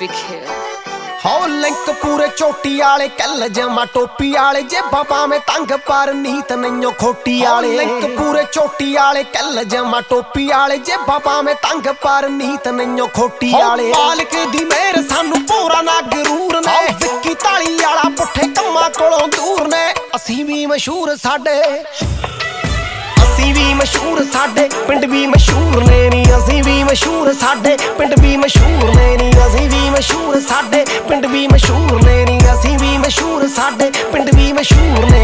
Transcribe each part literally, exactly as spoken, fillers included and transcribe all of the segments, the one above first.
लिखे हो लिंक पूरे चोटी आले कल जमा टोपी आले जे बाबा में तंग पर नीत नहीं खोटी आले लिंक पूरे चोटी आले कल जमा टोपी आले जे बाबा में तंग पर नीत नहीं खोटी आले मालिक दी मेहर सानू पूरा ना गरूर ने विक्की ताली आला पुठे कम्मा कोलों दूर ने असीं भी मशहूर साडे असीं भी मशहूर साडे पिंड भी मशहूर ने नी असीं भी मशहूर साडे पिंड भी मशहूर ने नी असीं भी मशहूर साडे पिंड भी मशहूर ने नी असीं भी मशहूर साडे पिंड भी मशहूर ने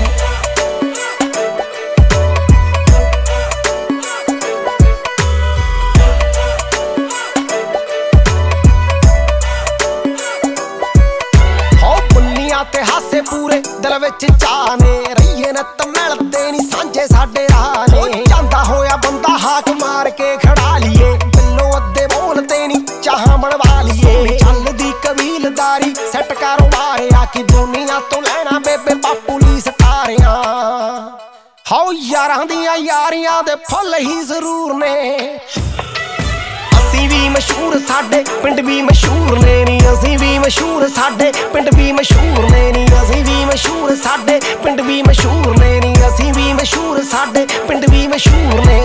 हो बुल्लियां ते हासे पूरे दिल विच चाह ने रहीए न त मिलदे नी सांझे साडे राह ने जांदा होया बंदा हाक मार के खड़ा लिए बिल्लो अद्धे बोलते नी चाह बनवा लिए चलदी कबीलदारी सैट कारोबार आकी दुनिया तो लेना बेबे पुलिस तारियां हो यारां दियां यारियां दे फुल ही जरूर ने असीं भी मशहूर साडे पिंड भी मशहूर ने नी असीं भी मशहूर साडे पिंड भी मशहूर ने नी असीं भी मशहूर साडे पिंड भी मशहूर ने नी असीं भी मशहूर साडे पिंड भी मशहूर ने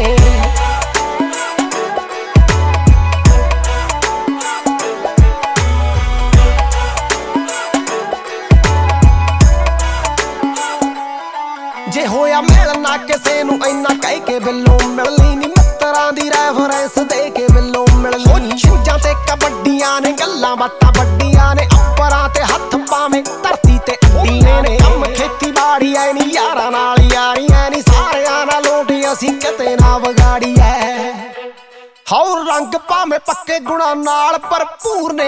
जे होया मिलना किसे नू इन्ना कह के बिल्लों मिलनी नी मित्तरां दी रेफरेंस दे के बिल्लों मिलनी छिंजां ते कबड्डियां ने गल्लां बातां वड्डियां ने अंबरां ते हत्थ पावें धरती ते अड्डियां ने कम खेती बाड़ी ऐ नी यारां नाल यारियां नी सारियां नाल लोटी असीं किते ना विगाड़ी ऐ हो रंग भावें पक्के गुणां नाल भरपूर ने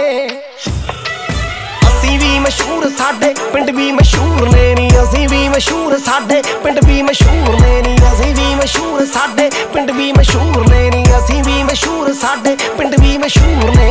असीं भी मशहूर साडे पिंड भी मशहूर ने नी असीं भी मशहूर साडे पिंड भी मशहूर ने नी असीं भी मशहूर साडे पिंड भी मशहूर ने नी असीं भी मशहूर साडे पिंड भी मशहूर ने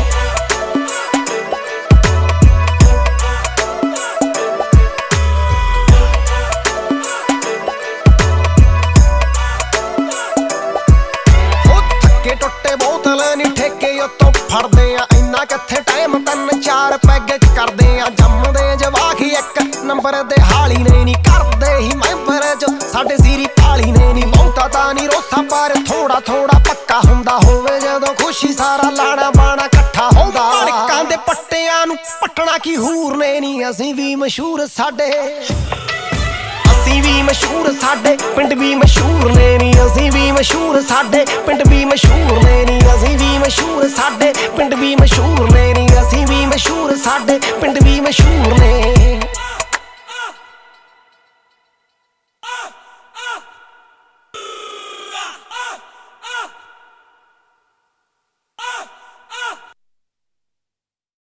टुटे बोतल नी ठेके उत्तों फड़दे आ इन्ना किथे टाइम तीन चार पैग करदे आ जम्मदे जवाक एक नंबर दे हाली ने नी करदे ही मैंबर जो साडे सीरी पाली ने नी बहुता तां नी रोसा पर थोड़ा थोड़ा पक्का हुंदा होवे जदों खुशी सारा लाना बाना कट्ठा हुंदा कणकां दे पट्टियां नूं पटना की हूर ने नी असीं भी मशहूर साडे असीं भी मशहूर साडे पिंड भी मशहूर ने नी असीं भी मशहूर साडे पिंड भी मशहूर ने नी असीं भी मशहूर साडे पिंड भी मशहूर ने नी असीं भी मशहूर साडे पिंड भी मशहूर ने